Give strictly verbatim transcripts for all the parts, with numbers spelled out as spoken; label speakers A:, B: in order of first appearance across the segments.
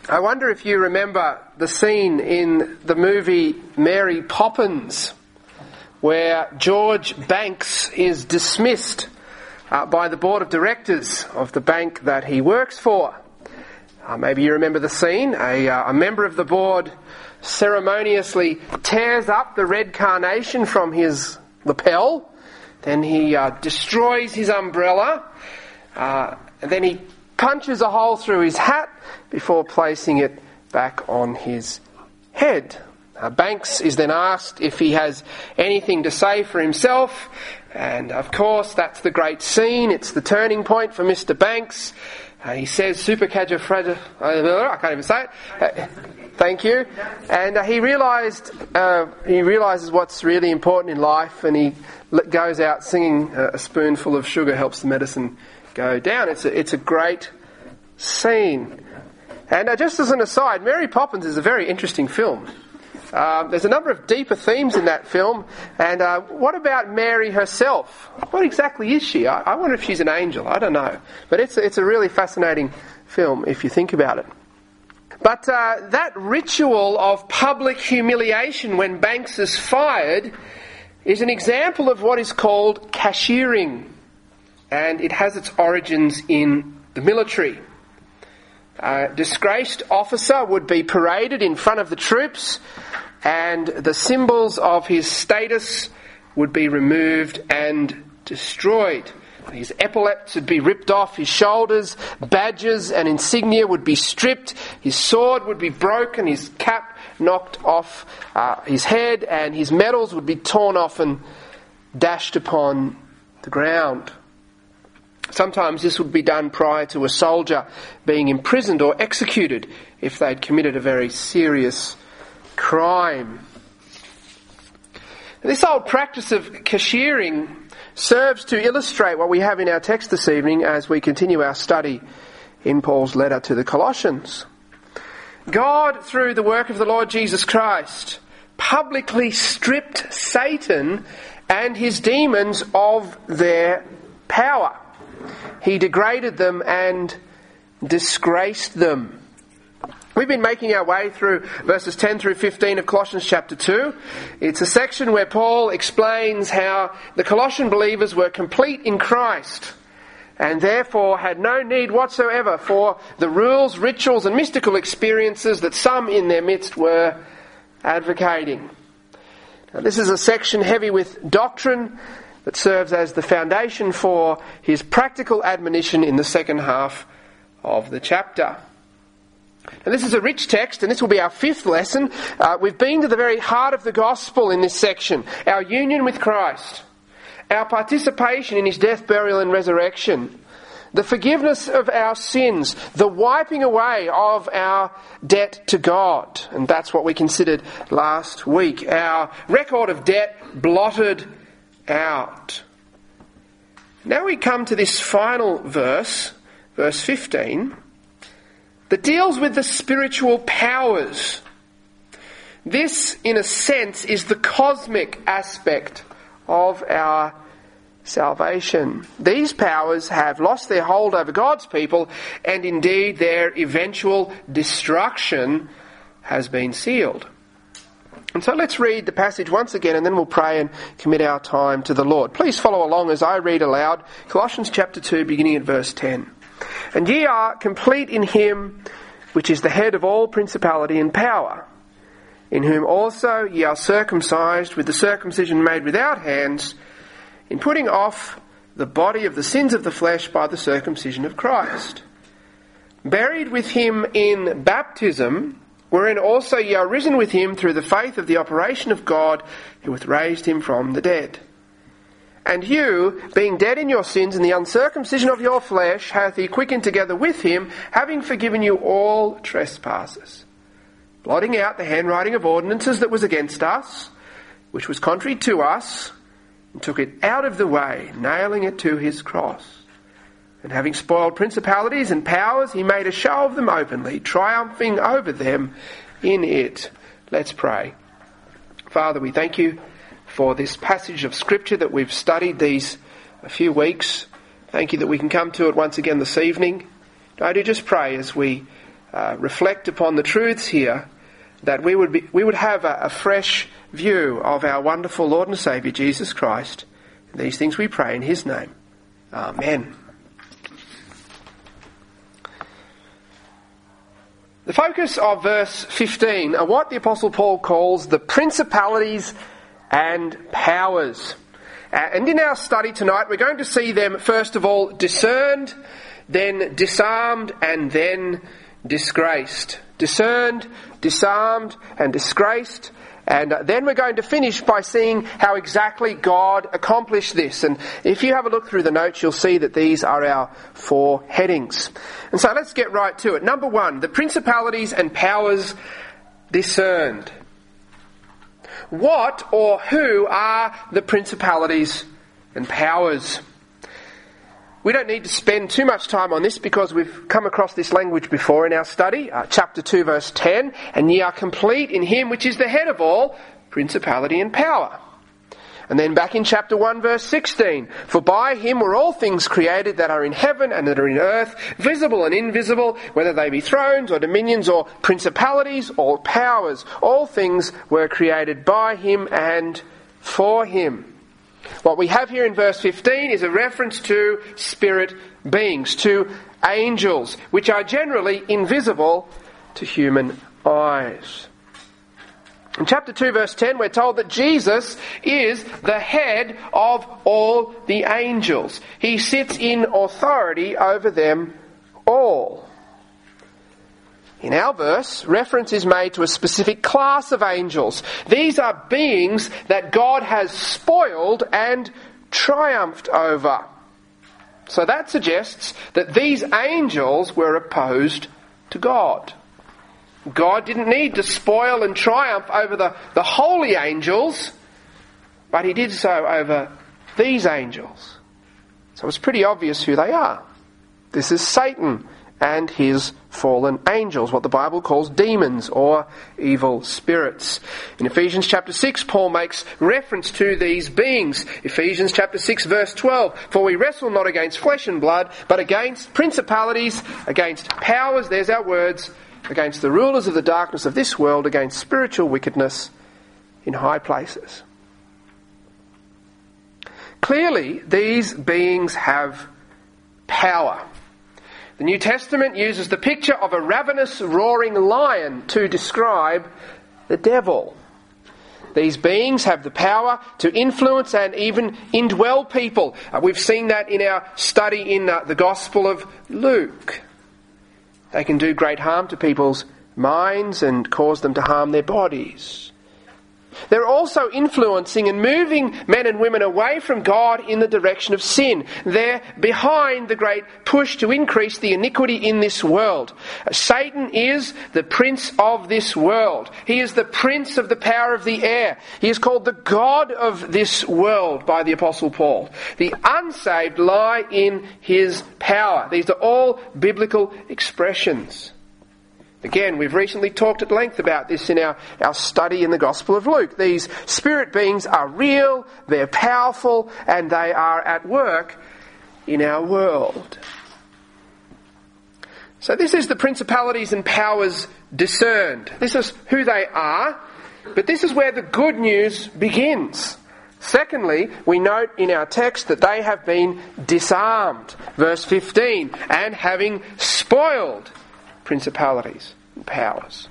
A: I wonder if you remember the scene in the movie Mary Poppins, where George Banks is dismissed uh, by the board of directors of the bank that he works for. Uh, maybe you remember the scene. A, uh, a member of the board ceremoniously tears up the red carnation from his lapel. Then he uh, destroys his umbrella. Uh, and then he punches a hole through his hat before placing it back on his head. Uh, Banks is then asked if he has anything to say for himself, and of course that's the great scene. It's the turning point for Mister Banks. Uh, he says supercalifragil... I can't even say it. Uh, thank you. And uh, he realised uh, he realises what's really important in life, and he goes out singing uh, a spoonful of sugar helps the medicine go down. It's a, it's a great scene. And uh, just as an aside, Mary Poppins is a very interesting film. Uh, there's a number of deeper themes in that film. And uh, what about Mary herself? What exactly is she? I, I wonder if she's an angel. I don't know. But it's, it's a really fascinating film if you think about it. But uh, that ritual of public humiliation when Banks is fired is an example of what is called cashiering. And it has its origins in the military. A disgraced officer would be paraded in front of the troops, and the symbols of his status would be removed and destroyed. His epaulets would be ripped off his shoulders, badges and insignia would be stripped, his sword would be broken, his cap knocked off uh, his head, and his medals would be torn off and dashed upon the ground. Sometimes this would be done prior to a soldier being imprisoned or executed if they'd committed a very serious crime. This old practice of cashiering serves to illustrate what we have in our text this evening as we continue our study in Paul's letter to the Colossians. God, through the work of the Lord Jesus Christ, publicly stripped Satan and his demons of their power. He degraded them and disgraced them. We've been making our way through verses ten through fifteen of Colossians chapter two. It's a section where Paul explains how the Colossian believers were complete in Christ and therefore had no need whatsoever for the rules, rituals and mystical experiences that some in their midst were advocating. Now, this is a section heavy with doctrine that serves as the foundation for his practical admonition in the second half of the chapter. Now, this is a rich text, and this will be our fifth lesson. Uh, we've been to the very heart of the gospel in this section, our union with Christ, our participation in his death, burial and resurrection, the forgiveness of our sins, the wiping away of our debt to God. And that's what we considered last week, our record of debt blotted out. Now we come to this final verse, verse fifteen, that deals with the spiritual powers. This, in a sense, is the cosmic aspect of our salvation. These powers have lost their hold over God's people, and indeed their eventual destruction has been sealed. And so let's read the passage once again, and then we'll pray and commit our time to the Lord. Please follow along as I read aloud Colossians chapter two, beginning at verse ten. And ye are complete in him which is the head of all principality and power, in whom also ye are circumcised with the circumcision made without hands, in putting off the body of the sins of the flesh by the circumcision of Christ, buried with him in baptism, wherein also ye are risen with him through the faith of the operation of God, who hath raised him from the dead. And you, being dead in your sins and the uncircumcision of your flesh, hath he quickened together with him, having forgiven you all trespasses, blotting out the handwriting of ordinances that was against us, which was contrary to us, and took it out of the way, nailing it to his cross. And having spoiled principalities and powers, he made a show of them openly, triumphing over them in it. Let's pray. Father, we thank you for this passage of Scripture that we've studied these a few weeks. Thank you that we can come to it once again this evening. I do just pray as we uh, reflect upon the truths here, that we would be, we would have a, a fresh view of our wonderful Lord and Saviour, Jesus Christ. These things we pray in his name. Amen. The focus of verse fifteen are what the Apostle Paul calls the principalities and powers. Uh, and in our study tonight, we're going to see them first of all discerned, then disarmed, and then disgraced. Discerned, disarmed, and disgraced. And uh, then we're going to finish by seeing how exactly God accomplished this. And if you have a look through the notes, you'll see that these are our four headings. And so let's get right to it. Number one, the principalities and powers discerned. What or who are the principalities and powers? We don't need to spend too much time on this because we've come across this language before in our study. Uh, chapter two verse ten, and ye are complete in him which is the head of all, principality and power. And then back in chapter one verse sixteen, for by him were all things created that are in heaven and that are in earth, visible and invisible, whether they be thrones or dominions or principalities or powers. All things were created by him and for him. What we have here in verse fifteen is a reference to spirit beings, to angels, which are generally invisible to human eyes. In chapter two verse ten, we're told that Jesus is the head of all the angels. He sits in authority over them all. In our verse, reference is made to a specific class of angels. These are beings that God has spoiled and triumphed over. So that suggests that these angels were opposed to God. God didn't need to spoil and triumph over the, the holy angels, but he did so over these angels. So it's pretty obvious who they are. This is Satan and his fallen angels, what the Bible calls demons or evil spirits. In Ephesians chapter six, Paul makes reference to these beings. Ephesians chapter six verse twelve, for we wrestle not against flesh and blood, but against principalities, against powers, there's our words, against the rulers of the darkness of this world, against spiritual wickedness in high places. Clearly, these beings have power. The New Testament uses the picture of a ravenous, roaring lion to describe the devil. These beings have the power to influence and even indwell people. Uh, we've seen that in our study in uh, the Gospel of Luke. They can do great harm to people's minds and cause them to harm their bodies. They're also influencing and moving men and women away from God in the direction of sin. They're behind the great push to increase the iniquity in this world. Satan is the prince of this world. He is the prince of the power of the air. He is called the God of this world by the Apostle Paul. The unsaved lie in his power. These are all biblical expressions. Again, we've recently talked at length about this in our, our study in the Gospel of Luke. These spirit beings are real, they're powerful, and they are at work in our world. So this is the principalities and powers discerned. This is who they are, but this is where the good news begins. Secondly, we note in our text that they have been disarmed. Verse fifteen, and having spoiled principalities and powers.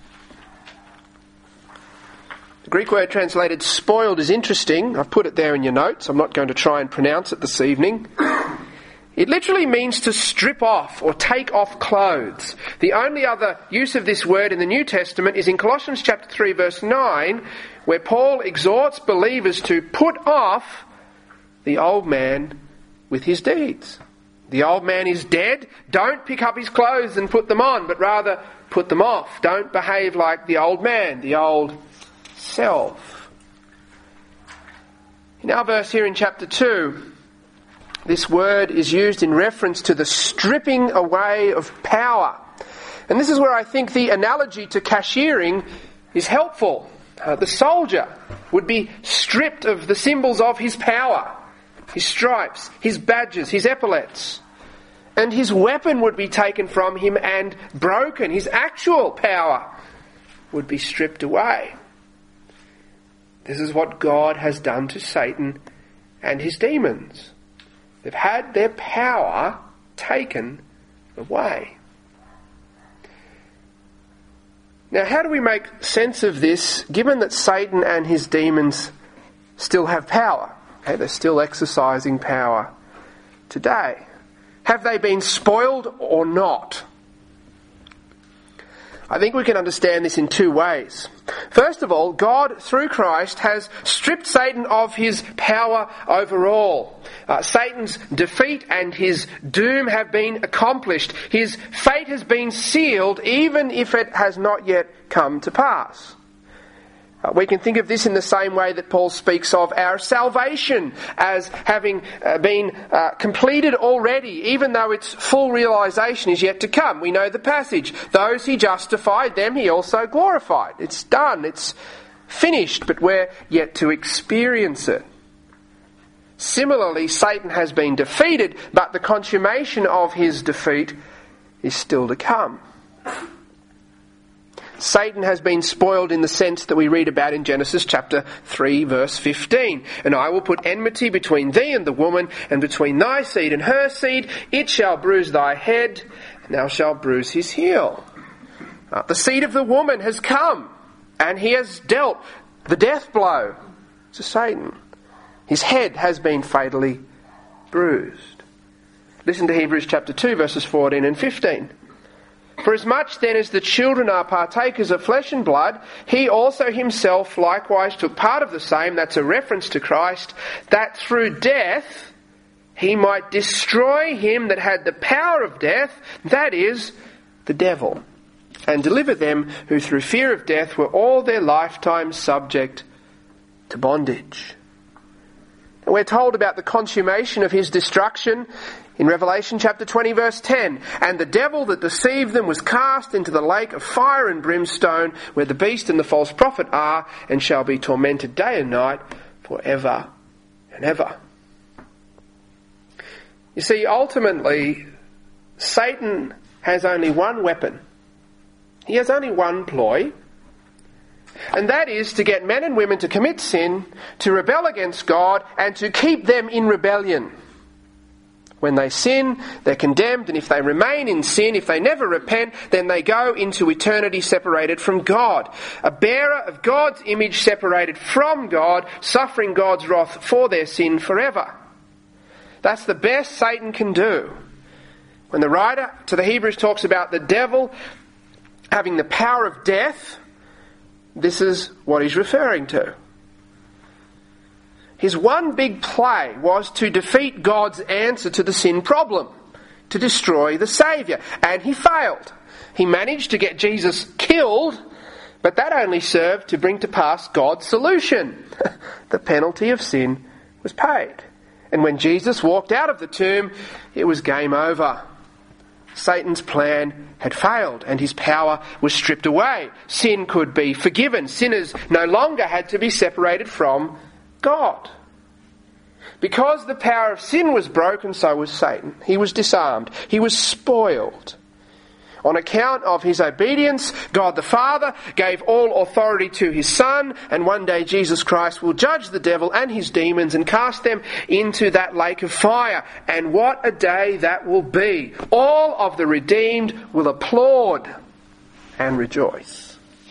A: The Greek word translated spoiled is interesting. I've put it there in your notes. I'm not going to try and pronounce it this evening. It literally means to strip off or take off clothes. The only other use of this word in the New Testament is in Colossians chapter three verse nine, where Paul exhorts believers to put off the old man with his deeds. The old man is dead. Don't pick up his clothes and put them on, but rather put them off. Don't behave like the old man, the old self. In our verse here in chapter two, this word is used in reference to the stripping away of power. And this is where I think the analogy to cashiering is helpful. Uh, the soldier would be stripped of the symbols of his power. His stripes, his badges, his epaulets. And his weapon would be taken from him and broken. His actual power would be stripped away. This is what God has done to Satan and his demons. They've had their power taken away. Now, how do we make sense of this, given that Satan and his demons still have power? Okay, they're still exercising power today. Have they been spoiled or not? I think we can understand this in two ways. First of all, God, through Christ, has stripped Satan of his power over all. Uh, Satan's defeat and his doom have been accomplished. His fate has been sealed, even if it has not yet come to pass. Uh, we can think of this in the same way that Paul speaks of our salvation as having uh, been uh, completed already, even though its full realisation is yet to come. We know the passage. Those he justified, them he also glorified. It's done. It's finished, but we're yet to experience it. Similarly, Satan has been defeated, but the consummation of his defeat is still to come. Satan has been spoiled in the sense that we read about in Genesis chapter three verse fifteen. And I will put enmity between thee and the woman, and between thy seed and her seed. It shall bruise thy head, and thou shalt bruise his heel. Uh, the seed of the woman has come, and he has dealt the death blow to Satan. His head has been fatally bruised. Listen to Hebrews chapter two verses fourteen and fifteen. For as much then as the children are partakers of flesh and blood, he also himself likewise took part of the same, that's a reference to Christ, that through death he might destroy him that had the power of death, that is, the devil, and deliver them who through fear of death were all their lifetime subject to bondage. And we're told about the consummation of his destruction in Revelation chapter twenty verse ten. And the devil that deceived them was cast into the lake of fire and brimstone, where the beast and the false prophet are, and shall be tormented day and night forever and ever. You see, ultimately, Satan has only one weapon. He has only one ploy. And that is to get men and women to commit sin, to rebel against God, and to keep them in rebellion. When they sin, they're condemned, and if they remain in sin, if they never repent, then they go into eternity separated from God. A bearer of God's image separated from God, suffering God's wrath for their sin forever. That's the best Satan can do. When the writer to the Hebrews talks about the devil having the power of death, this is what he's referring to. His one big play was to defeat God's answer to the sin problem, to destroy the Saviour. And he failed. He managed to get Jesus killed, but that only served to bring to pass God's solution. The penalty of sin was paid. And when Jesus walked out of the tomb, it was game over. Satan's plan had failed and his power was stripped away. Sin could be forgiven. Sinners no longer had to be separated from God. Because the power of sin was broken, so was Satan. He was disarmed. He was spoiled. On account of his obedience, God the Father gave all authority to his Son, and one day Jesus Christ will judge the devil and his demons and cast them into that lake of fire. And what a day that will be. All of the redeemed will applaud and rejoice.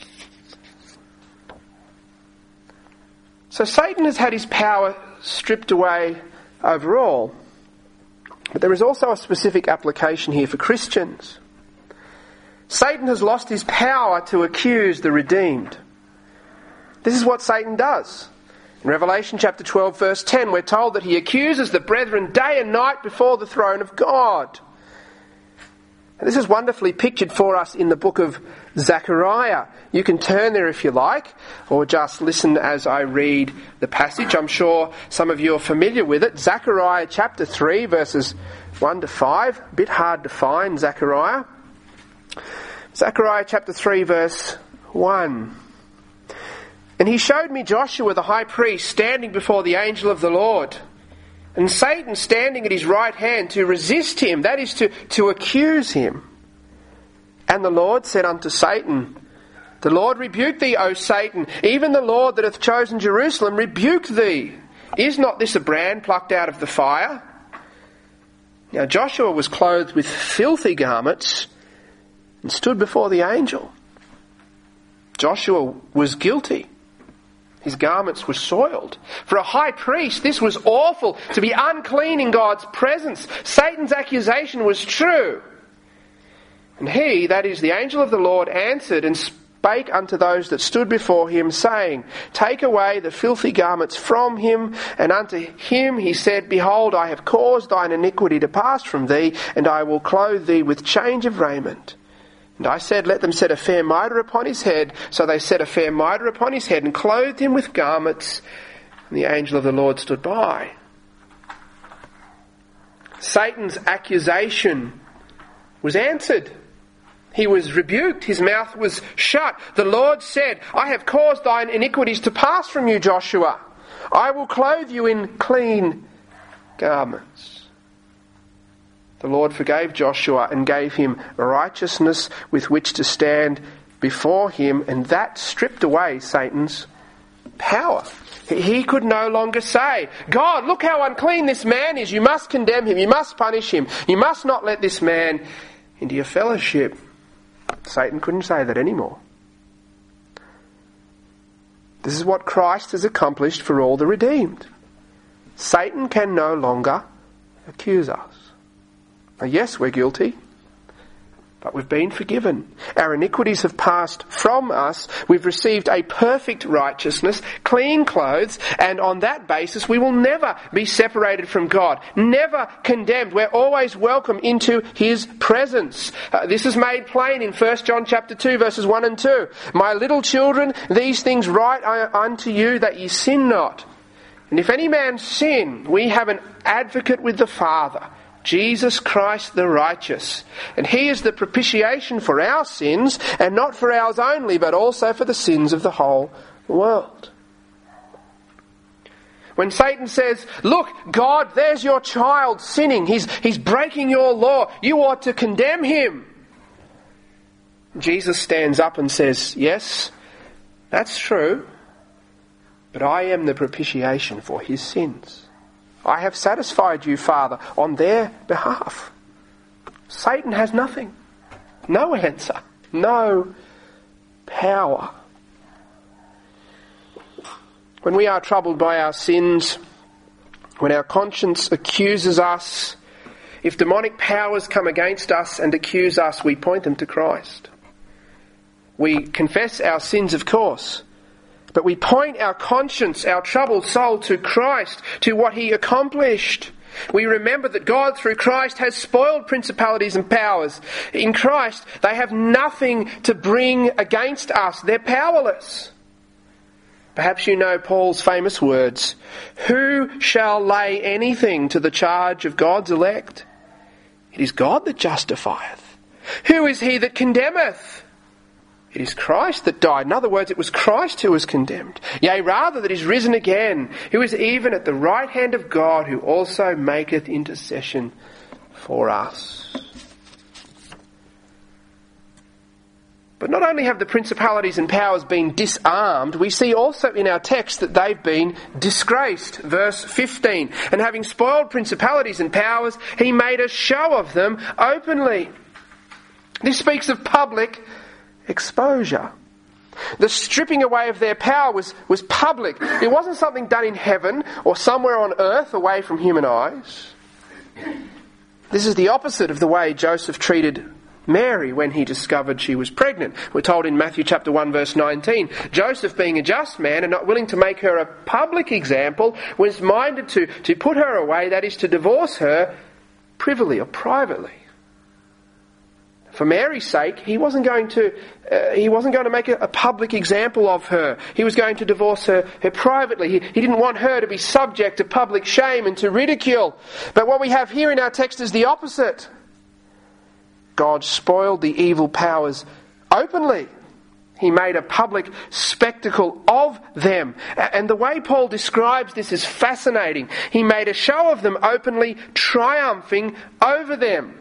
A: So Satan has had his power stripped away overall. But there is also a specific application here for Christians. Satan has lost his power to accuse the redeemed. This is what Satan does. In Revelation chapter twelve verse ten, we're told that he accuses the brethren day and night before the throne of God. And this is wonderfully pictured for us in the book of Zechariah. You can turn there if you like, or just listen as I read the passage. I'm sure some of you are familiar with it. Zechariah chapter three verses one to five. A bit hard to find, Zechariah. Zechariah chapter three verse one. And he showed me Joshua the high priest standing before the angel of the Lord. And Satan standing at his right hand to resist him, that is to, to accuse him. And the Lord said unto Satan, The Lord rebuke thee, O Satan, even the Lord that hath chosen Jerusalem rebuke thee. Is not this a brand plucked out of the fire? Now Joshua was clothed with filthy garments and stood before the angel. Joshua was guilty. His garments were soiled. For a high priest, this was awful, to be unclean in God's presence. Satan's accusation was true. And he, that is the angel of the Lord, answered and spake unto those that stood before him, saying, Take away the filthy garments from him. And unto him he said, Behold, I have caused thine iniquity to pass from thee, and I will clothe thee with change of raiment. And I said, Let them set a fair mitre upon his head. So they set a fair mitre upon his head, and clothed him with garments. And the angel of the Lord stood by. Satan's accusation was answered. He was rebuked. His mouth was shut. The Lord said, I have caused thine iniquities to pass from you, Joshua. I will clothe you in clean garments. The Lord forgave Joshua and gave him righteousness with which to stand before him, and that stripped away Satan's power. He could no longer say, God, look how unclean this man is. You must condemn him. You must punish him. You must not let this man into your fellowship. Satan couldn't say that anymore. This is what Christ has accomplished for all the redeemed. Satan can no longer accuse us. Now, yes, we're guilty, but we've been forgiven. Our iniquities have passed from us. We've received a perfect righteousness, clean clothes, and on that basis we will never be separated from God, never condemned. We're always welcome into his presence. Uh, this is made plain in First John chapter two, verses one and two. My little children, these things write I unto you, that ye sin not. And if any man sin, we have an advocate with the Father, Jesus Christ the righteous. And he is the propitiation for our sins, and not for ours only, but also for the sins of the whole world. When Satan says, look, God, there's your child sinning. He's, he's breaking your law. You ought to condemn him. Jesus stands up and says, yes, that's true, but I am the propitiation for his sins. I have satisfied you, Father, on their behalf. Satan has nothing. No answer. No power. When we are troubled by our sins, when our conscience accuses us, if demonic powers come against us and accuse us, we point them to Christ. We confess our sins, of course, but we point our conscience, our troubled soul, to Christ, to what he accomplished. We remember that God, through Christ, has spoiled principalities and powers. In Christ, they have nothing to bring against us. They're powerless. Perhaps you know Paul's famous words, who shall lay anything to the charge of God's elect? It is God that justifieth. Who is he that condemneth? It is Christ that died. In other words, it was Christ who was condemned. Yea, rather, that is risen again, who is even at the right hand of God, who also maketh intercession for us. But not only have the principalities and powers been disarmed, we see also in our text that they've been disgraced. Verse fifteen. And having spoiled principalities and powers, he made a show of them openly. This speaks of public exposure. The stripping away of their power was, was public. It wasn't something done in heaven or somewhere on earth away from human eyes. This is the opposite of the way Joseph treated Mary when he discovered she was pregnant. We're told in Matthew chapter one verse nineteen, Joseph, being a just man and not willing to make her a public example, was minded to, to put her away, that is to divorce her privily or privately. For Mary's sake, he wasn't going to uh, he wasn't going to make a, a public example of her. He was going to divorce her, her privately. He, he didn't want her to be subject to public shame and to ridicule. But what we have here in our text is the opposite. God spoiled the evil powers openly. He made a public spectacle of them. And the way Paul describes this is fascinating. He made a show of them openly, triumphing over them.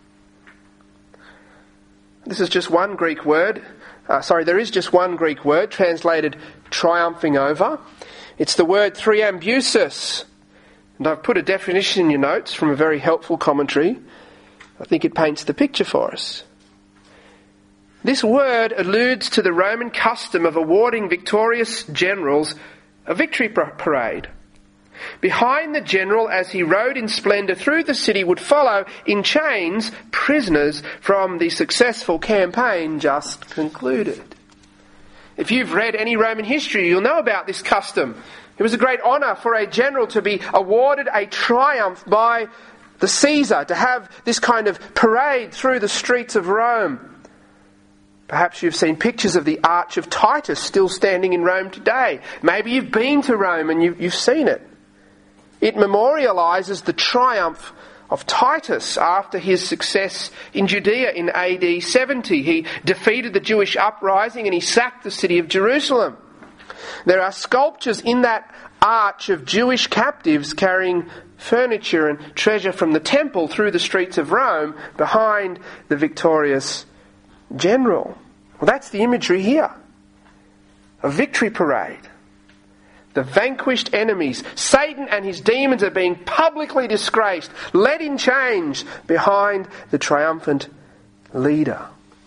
A: This is just one Greek word. Uh, sorry, there is just one Greek word translated triumphing over. It's the word thriambusis. And I've put a definition in your notes from a very helpful commentary. I think it paints the picture for us. This word alludes to the Roman custom of awarding victorious generals a victory parade. Behind the general, as he rode in splendour through the city, would follow in chains prisoners from the successful campaign just concluded. If you've read any Roman history, you'll know about this custom. It was a great honour for a general to be awarded a triumph by the Caesar, to have this kind of parade through the streets of Rome. Perhaps you've seen pictures of the Arch of Titus still standing in Rome today. Maybe you've been to Rome and you've, you've seen it. It memorialises the triumph of Titus after his success in Judea in A D seventy. He defeated the Jewish uprising and he sacked the city of Jerusalem. There are sculptures in that arch of Jewish captives carrying furniture and treasure from the temple through the streets of Rome behind the victorious general. Well, that's the imagery here. A victory parade. The vanquished enemies, Satan and his demons, are being publicly disgraced, led in chains behind the triumphant leader.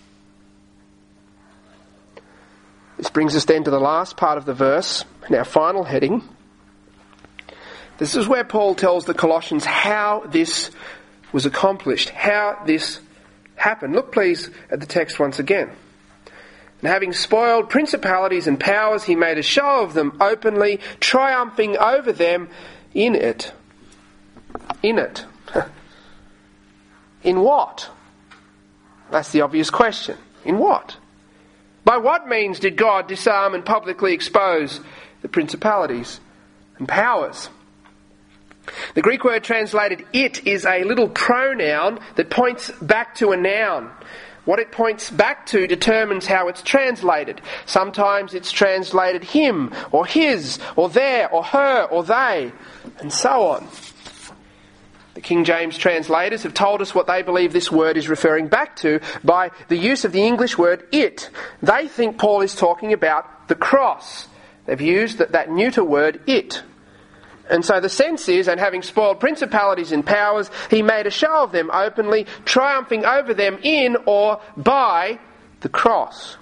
A: This brings us then to the last part of the verse, in our final heading. This is where Paul tells the Colossians how this was accomplished, how this happened. Look please at the text once again. And having spoiled principalities and powers, he made a show of them openly, triumphing over them in it. In it. In what? That's the obvious question. In what? By what means did God disarm and publicly expose the principalities and powers? The Greek word translated it is a little pronoun that points back to a noun. What it points back to determines how it's translated. Sometimes it's translated him, or his, or their, or her, or they, and so on. The King James translators have told us what they believe this word is referring back to by the use of the English word it. They think Paul is talking about the cross. They've used that, that neuter word it. And so the sense is, and having spoiled principalities and powers, he made a show of them openly, triumphing over them in or by the cross.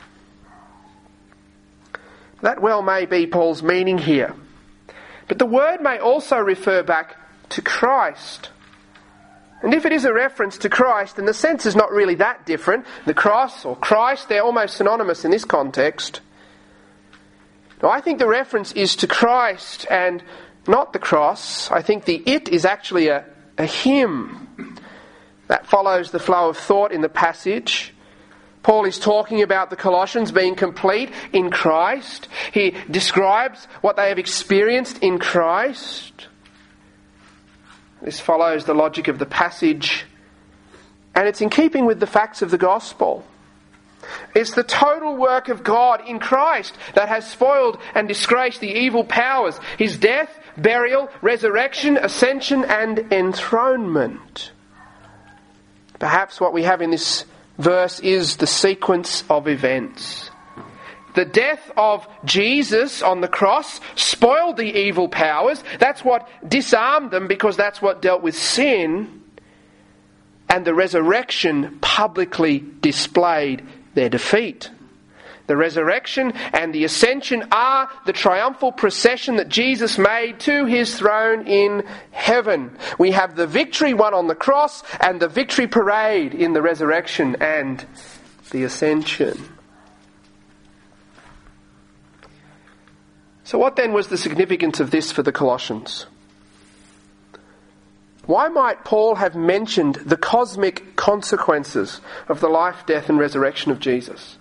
A: That well may be Paul's meaning here. But the word may also refer back to Christ. And if it is a reference to Christ, then the sense is not really that different. The cross or Christ, they're almost synonymous in this context. Now, I think the reference is to Christ and not the cross. I think the it is actually a, a him. That follows the flow of thought in the passage. Paul is talking about the Colossians being complete in Christ. He describes what they have experienced in Christ. This follows the logic of the passage, and it's in keeping with the facts of the gospel. It's the total work of God in Christ that has spoiled and disgraced the evil powers. His death, burial, resurrection, ascension, and enthronement. Perhaps what we have in this verse is the sequence of events. The death of Jesus on the cross spoiled the evil powers. That's what disarmed them, because that's what dealt with sin. And the resurrection publicly displayed their defeat. The resurrection and the ascension are the triumphal procession that Jesus made to his throne in heaven. We have the victory won on the cross and the victory parade in the resurrection and the ascension. So what then was the significance of this for the Colossians? Why might Paul have mentioned the cosmic consequences of the life, death and resurrection of Jesus?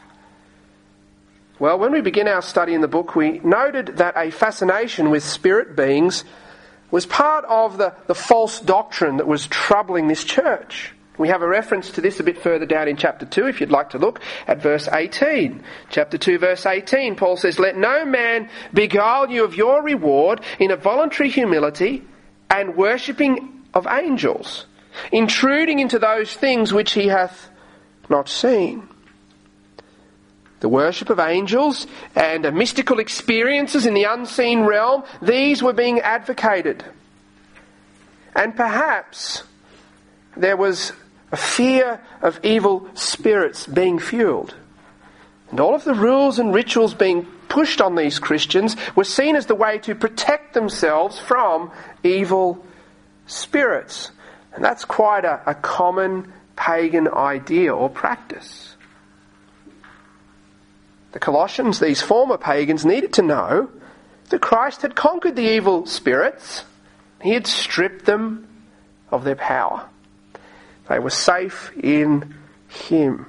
A: Well, when we begin our study in the book, we noted that a fascination with spirit beings was part of the, the false doctrine that was troubling this church. We have a reference to this a bit further down in chapter two, if you'd like to look at verse eighteen. Chapter two, verse eighteen, Paul says, "Let no man beguile you of your reward in a voluntary humility and worshipping of angels, intruding into those things which he hath not seen." The worship of angels and mystical experiences in the unseen realm, these were being advocated. And perhaps there was a fear of evil spirits being fueled. And all of the rules and rituals being pushed on these Christians were seen as the way to protect themselves from evil spirits. And that's quite a, a common pagan idea or practice. The Colossians, these former pagans, needed to know that Christ had conquered the evil spirits. He had stripped them of their power. They were safe in Him.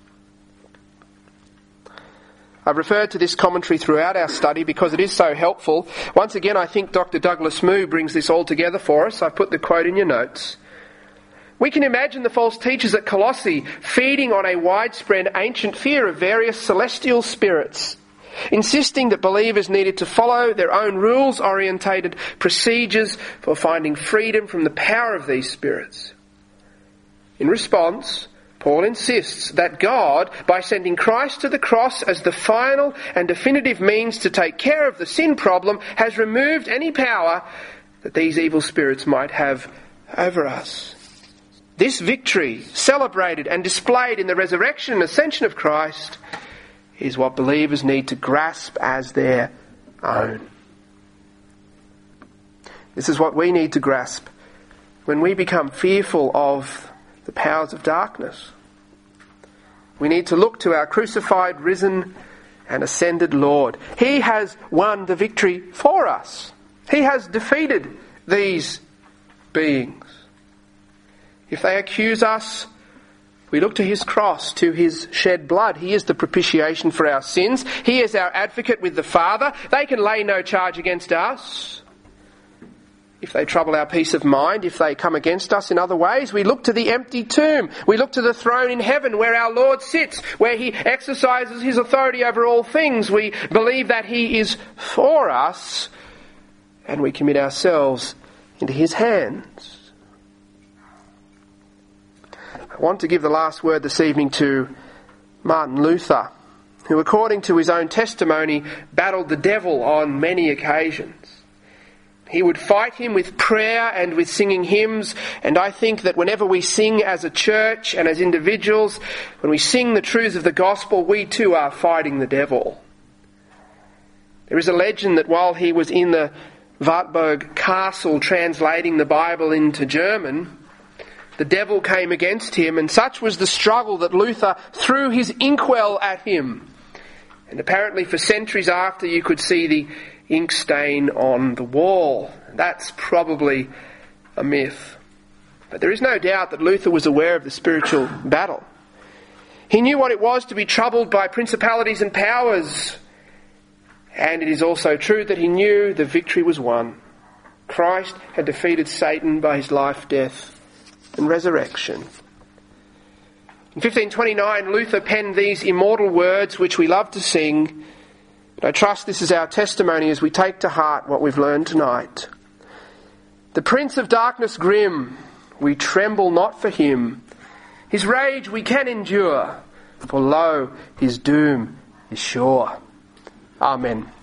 A: I've referred to this commentary throughout our study because it is so helpful. Once again, I think Doctor Douglas Moo brings this all together for us. I've put the quote in your notes. We can imagine the false teachers at Colossae feeding on a widespread ancient fear of various celestial spirits, insisting that believers needed to follow their own rules-orientated procedures for finding freedom from the power of these spirits. In response, Paul insists that God, by sending Christ to the cross as the final and definitive means to take care of the sin problem, has removed any power that these evil spirits might have over us. This victory, celebrated and displayed in the resurrection and ascension of Christ, is what believers need to grasp as their own. This is what we need to grasp when we become fearful of the powers of darkness. We need to look to our crucified, risen and ascended Lord. He has won the victory for us. He has defeated these beings. If they accuse us, we look to His cross, to His shed blood. He is the propitiation for our sins. He is our advocate with the Father. They can lay no charge against us. If they trouble our peace of mind, if they come against us in other ways, we look to the empty tomb. We look to the throne in heaven where our Lord sits, where He exercises His authority over all things. We believe that He is for us, and we commit ourselves into His hands. I want to give the last word this evening to Martin Luther, who, according to his own testimony, battled the devil on many occasions. He would fight him with prayer and with singing hymns, and I think that whenever we sing as a church and as individuals, when we sing the truths of the gospel, we too are fighting the devil. There is a legend that while he was in the Wartburg Castle translating the Bible into German, the devil came against him, and such was the struggle that Luther threw his inkwell at him. And apparently for centuries after, you could see the ink stain on the wall. That's probably a myth. But there is no doubt that Luther was aware of the spiritual battle. He knew what it was to be troubled by principalities and powers. And it is also true that he knew the victory was won. Christ had defeated Satan by His life, death, and resurrection. In fifteen twenty-nine, Luther penned these immortal words which we love to sing. I trust this is our testimony as we take to heart what we've learned tonight. The Prince of Darkness grim, we tremble not for him. His rage we can endure, for lo, his doom is sure. Amen.